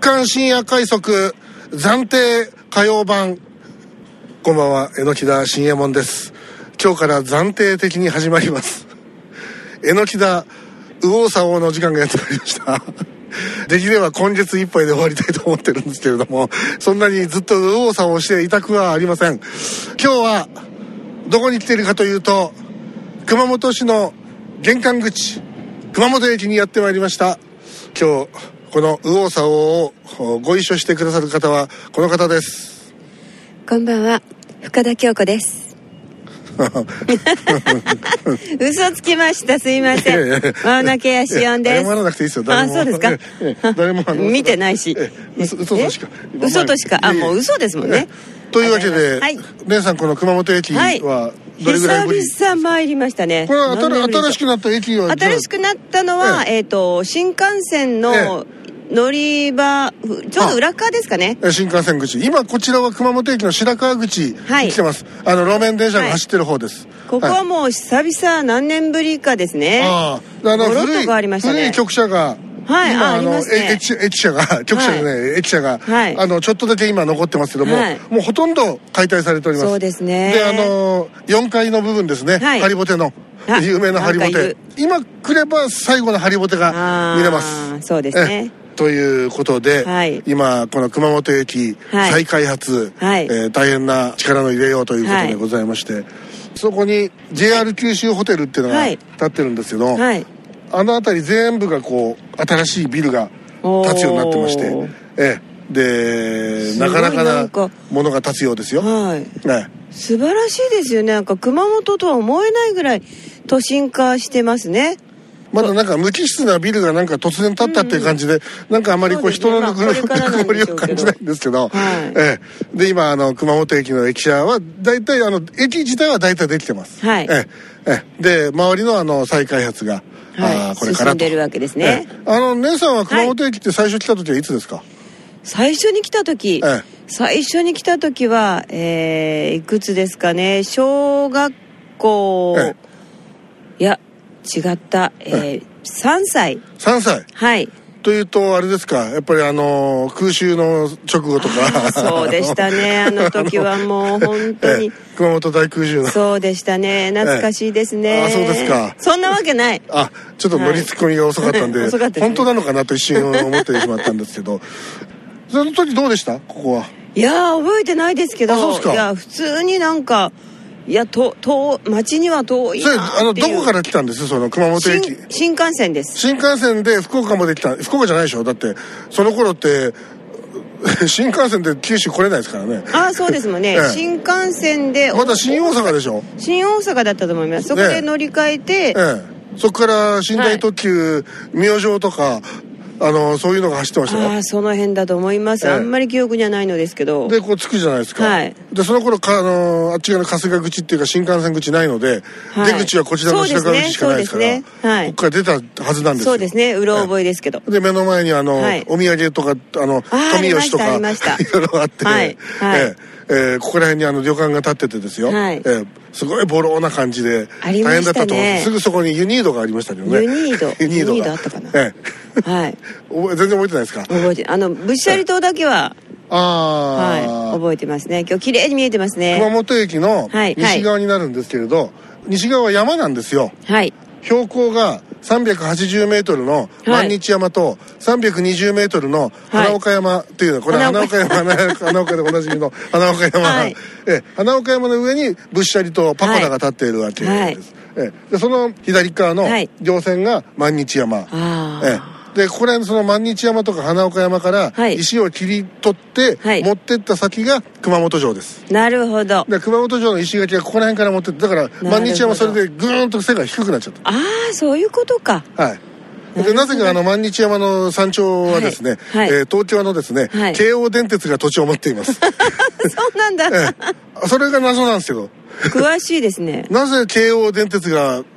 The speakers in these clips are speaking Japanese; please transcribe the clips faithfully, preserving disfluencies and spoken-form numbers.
刊深夜快速暫定火曜版。こんばんは、榎田信右衛門です。今日から暫定的に始まります。榎田右往左往の時間がやってまいりました。できれば今月いっぱいで終わりたいと思ってるんですけれども、そんなにずっと右往左往していたくはありません。今日はどこに来ているかというと、熊本市の玄関口熊本駅にやってまいりました。今日この右往左往をご一緒してくださる方はこの方です。 こんばんは、深田恭子です。嘘つきました、すいません。マウナケアシオンです。 謝らなくていいですよ。 あ、そうですか。誰も見てないし。 嘘としか。 嘘としか。あ、もう嘘ですもんね。 というわけで、姉さんこの熊本駅はどれぐらいぶり？ 久々参りましたね。 これは新しくなった駅は？ 新しくなったのはえっと新幹線の乗り場、ちょうど裏側ですかね。 新幹線口。今こちらは熊本駅の白川口に来てます。あの路面電車が走ってる方です。 ここはもう久々何年ぶりかですね。 ああ、あの古い古い局舎が。 はい、 今あの駅駅舎が局舎でね、駅舎があのちょっとだけ今残ってますけども、もうほとんど解体されております。 そうですね。 で、あのよんかいの部分ですね、ハリボテの有名なハリボテ、今来れば最後のハリボテが見れます。 そうですね。 ということで、今この熊本駅再開発、大変な力の入れようということでございまして、そこに ジェイアール 九州ホテルっていうのが建ってるんですけど、あの辺り全部がこう新しいビルが建つようになってまして、ええ、でなかなかなものが建つようですよ。 はい、ね、素晴らしいですよね。なんか熊本とは思えないぐらい都心化してますね。 まだなんか無機質なビルがなんか突然建ったっていう感じで、うんうん、なんかあまりこう人のぬくもりを感じないんですけど、はい、ええ、で今あの熊本駅の駅舎はだいたいあの駅自体はだいたいできてます。はい、ええ、で周りのあの再開発が、 はい、あこれからと進んでるわけですね。 ええ、あの姉さんは熊本駅って最初来た時はいつですか？はい、 最初に来た時、ええ、最初に来た時は、えー、いくつですかね。小学校、ええ、いや違った、えー、さんさい。 さんさい。 はい。 というとあれですか、やっぱりあの空襲の直後とか。 そうでしたね。あの時はもう本当に、 ええ、熊本大空襲の。 そうでしたね。懐かしいですね。ええ、 あ、そうですか。 そんなわけない。 あ、ちょっと乗りツッコミが遅かったんで、はい、 遅かったですね、 本当なのかなと一瞬思ってしまったんですけど、その時どうでしたここは？ いや覚えてないですけど、 あ、そうですか。 いや普通になんか。いやとと町には遠いなっていう。それあのどこから来たんですその熊本駅？ 新幹線です。 新幹線で福岡まで来た。福岡じゃないでしょ。だってその頃って新幹線で九州来れないですからね。 ああそうですもんね。ええ、新幹線でまだ新大阪でしょ。 新大阪だったと思います。そこで乗り換えて、ええ、そこから寝台特急、はい、明星とか。あのそういうのが走ってましたよ。 ああその辺だと思います、ええ、あんまり記憶にはないのですけど。 でこう着くじゃないですか、はい、でその頃かあのあっち側の春日口っていうか新幹線口ないので、はい、出口はこちらの白川口しかないですから、ねね、はい、ここから出たはずなんですよ。 そうですね、うろ覚えですけど、 で目の前にあの、はい、お土産とかあの富吉とかいろいろあって、はいはい、えええー、ここら辺にあの旅館が建っててですよ、はい、えー、すごいボローな感じで大変だったと思う、ね、すぐそこにユニードがありましたけどね。 ユニードユニードがあったかな、 えー、はい、全然覚えてないですか？ 覚えて、あのブッシャリ島だけは、ああ、はい、覚えてますね。今日綺麗に見えてますね。 熊本駅の西側になるんですけれど、はいはい、西側は山なんですよ。はい、標高がさんびゃくはちじゅうメートルの万日山とさんびゃくにじゅうメートルの花岡山っていうのは、これは花岡山、花岡でおなじみの花岡山、はい、え花岡山の上にブッシャリとパコダが立っているわけです、はい、えでその左側の稜線が万日山、はい、えでここら辺その万日山とか花岡山から石を切り取って持ってった先が熊本城です。 なるほど。 で熊本城の石垣がここら辺から持ってって、だから万日山それでぐーんと背が低くなっちゃった。 ああそういうことか。 はい。でなぜかあの万日山の山頂はですね、はいはい、えー、東京のですね、はい、京王電鉄が土地を持っています。 そうなんだ、 えー、それが謎なんですけど。 詳しいですね。 なぜ京王電鉄が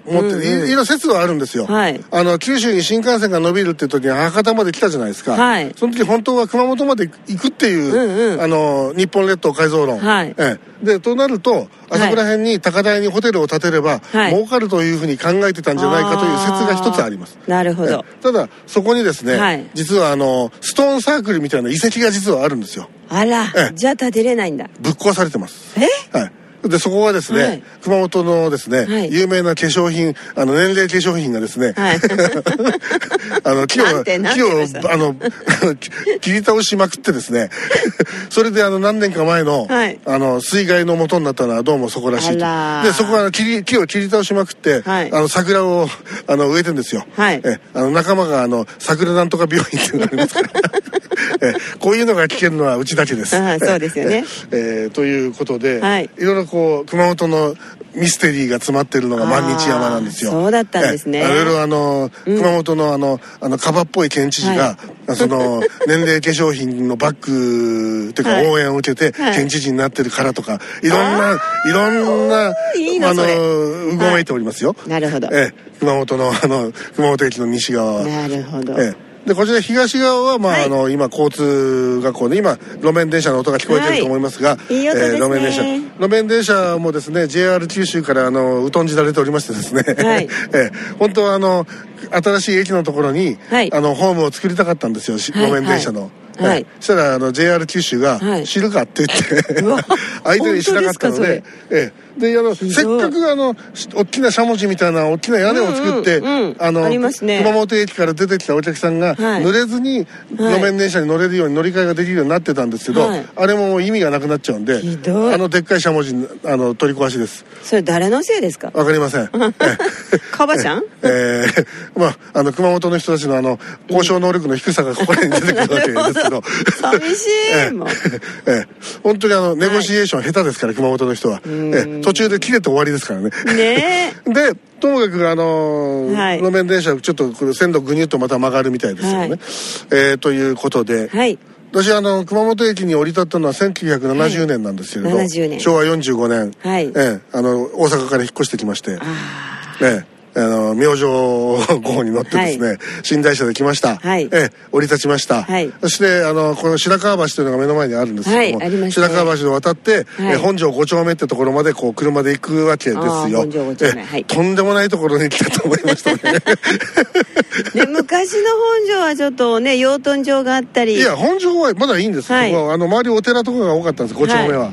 思って、うんうん、いろいろ説はあるんですよ、はい、あの九州に新幹線が伸びるっていう時に博多まで来たじゃないですか、はい、その時本当は熊本まで行くっていう、うんうん、あの日本列島改造論、はい、ええ、でとなるとあそこら辺に高台にホテルを建てれば、はい、儲かるというふうに考えてたんじゃないかという説が一つあります。 なるほど。 ただそこにですね、はい、実はあのストーンサークルみたいな遺跡が実はあるんですよ。 あら、じゃあ建てれないんだ。 ぶっ壊されてます。 え、 はい。でそこはですね、はい、熊本のですね、はい、有名な化粧品、あの年齢化粧品がですね、はい、あの木を木をあの切り倒しまくってですねそれであの何年か前の、はい、あの水害の元になったのはどうもそこらしいと。でそこは切り木を切り倒しまくって、はい、あの桜をあの植えてんですよ、はい、えあの仲間があの桜なんとか病院っていうのがありますからえこういうのが聞けるのはうちだけです。 あ、そうですよね、 えー、ということで、はい、いろいろこう熊本のミステリーが詰まってるのが万日山なんですよ。 そうだったんですね。 いろいろあの、うん、熊本のあのあのカバっぽい県知事が、はい、その年齢化粧品のバッグというか応援を受けて県知事になってるからとか、いろんないろんないいのあのうごめいておりますよ。 なるほど。 え熊本のあの熊本駅の西側は。 なるほど。 えでこちら東側は、まあはい、あの今交通学校で今路面電車の音が聞こえてると思いますが、はい、いい音ですね、えー、路面電車路面電車もですね ジェイアール 九州からあの疎んじられておりましてですね、はい、えー、本当はあの新しい駅のところに、はい、あのホームを作りたかったんですよ、はい、路面電車の。はいはい、そしたらあの ジェイアール 九州が「知るか」って言って相手にしなかったので、ええ、であのせっかくあの大きなしゃもじみたいな大きな屋根を作って、うんうんうん、あのありますね、熊本駅から出てきたお客さんが、はい、濡れずに路面電車に乗れるように乗り換えができるようになってたんですけど、はい、あれも意味がなくなっちゃうんで、ひどい、あのでっかいしゃもじあの取り壊しです。 それ誰のせいですか？ わかりません。 カバちゃん？ えー、まああの熊本の人たちのあの交渉能力の低さがここに出てくるわけですけど寂しいもん。 ええ、本当にあのネゴシエーション下手ですから、熊本の人は。ええ、途中で切れて終わりですからね。ねでともかくあのーはい、路面電車ちょっとこれ線路ぐにゅっとまた曲がるみたいですよね。はい、えー、ということで、はい、私あの熊本駅に降り立ったのはせんきゅうひゃくななじゅうねんなんですけれど、はい、しょうわよんじゅうごねん、はい、ええ、あの大阪から引っ越してきまして、ええ、あの明星号に乗ってですね、はい、寝台車で来ました、はい、え降り立ちました、はい、そしてあのこの白川橋というのが目の前にあるんですけども、はいね、白川橋を渡って、はい、え本庄ご丁目ってところまでこう車で行くわけですよ。本庄ご丁目、はい、とんでもないところに来たと思いましたね。 ね、昔の本庄はちょっとね養豚場があったり、 いや本庄はまだいいんです、はい、ここはあの周りお寺とかが多かったんですご丁目は、はい、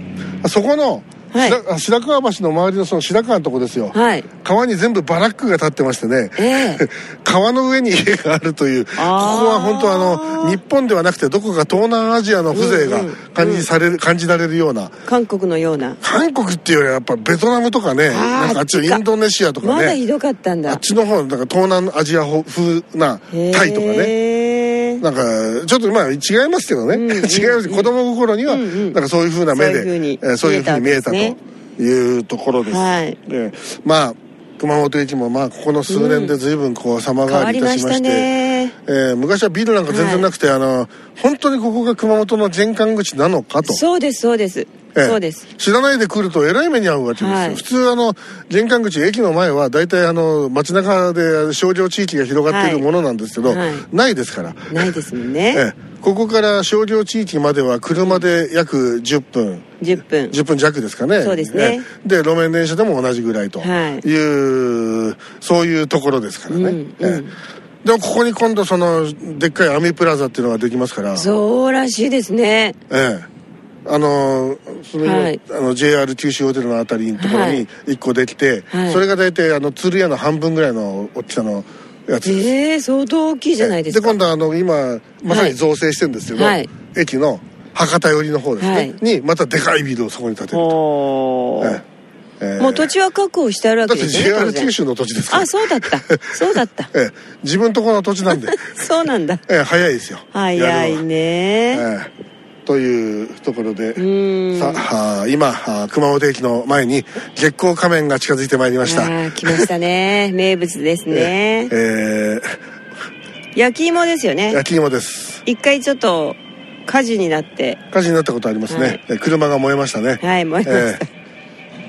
そこのはい、白川橋の周りのその白川のとこですよ、はい、川に全部バラックが建ってましてね、えー、川の上に家があるという、ここは本当あの日本ではなくてどこか東南アジアの風情が感じされる、うんうん、感じられるような、 韓国のような、 韓国っていうよりはやっぱベトナムとかね、なんかあっちのインドネシアとかね、 まだひどかったんだ、 あっちの方なんか東南アジア風なタイとかね、なんかちょっとまあ違いますけどね、うんうんうん、違います。子供心にはなんかそういう風な目で、そういう風に、えー、そういう風に見えたというところです。はい、でまあ熊本駅もまあここの数年で随分こう様変わりいたしまして、うん、えー、昔はビルなんか全然なくて、はい、あの本当にここが熊本の玄関口なのかと。 そうですそうです、ええ、そうです。 知らないで来るとえらい目に遭うわけですよ、はい、普通あの玄関口駅の前は大体あの街中で商業地域が広がっているものなんですけど、はいはい、ないですから。 ないですもんね、 ええ、ここから商業地域までは車で約じゅっぷん、 じゅっぷんじゅっぷん弱ですかね。 そうですね。 で路面電車でも同じぐらいという、はい、そういうところですからね、うんうん、ええ、でもここに今度そのでっかいアミプラザっていうのができますから。 そうらしいですね。 ええ、あのその、はい、あの ジェイアール 九州ホテルのあたりのところにいっこできて、はい、それが大体あの鶴屋の半分ぐらいの大きさのやつです。 えー、相当大きいじゃないですか。 で今度あの今まさに造成してるんですけど、はい、駅の博多寄りの方ですね、はい、にまたでかいビルをそこに建てると、ええー、もう土地は確保してあるわけですね。 だって ジェイアール 九州の土地ですから。 あ、そうだったそうだった、 ええ、自分とこの土地なんでそうなんだ、 ええ、早いですよ。 早いね、ええというところで、さあ今熊本駅の前に月光仮面が近づいてまいりました。 あ、来ましたね名物ですね。えー、焼き芋ですよね。 焼き芋です。 一回ちょっと火事になって火事になったことありますね、はい、車が燃えましたね。 はい、燃えました、えー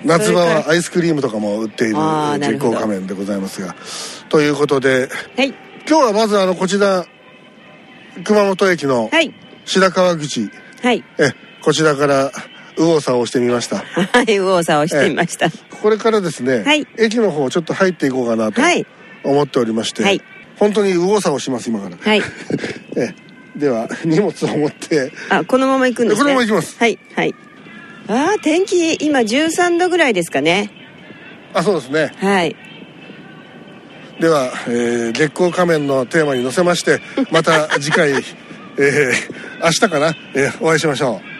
夏場はアイスクリームとかも売っている月光仮面でございますが、ということで、 はい、 今日はまずあのこちら熊本駅の白川口、 はい、 えこちらから右往左往してみました。 はい、右往左往してみました。 これからですね、はい、駅の方ちょっと入っていこうかなと思っておりまして、はい、本当に右往左往します今から。 はい。 えでは荷物を持って、 あ、このまま行くんですね。 このまま行きます。 はいはい。あー、天気今じゅうさんどぐらいですかね。 あ、そうですね。 はい。 では、えー、月光仮面のテーマに乗せましてまた次回、えー、明日かな、えー、お会いしましょう。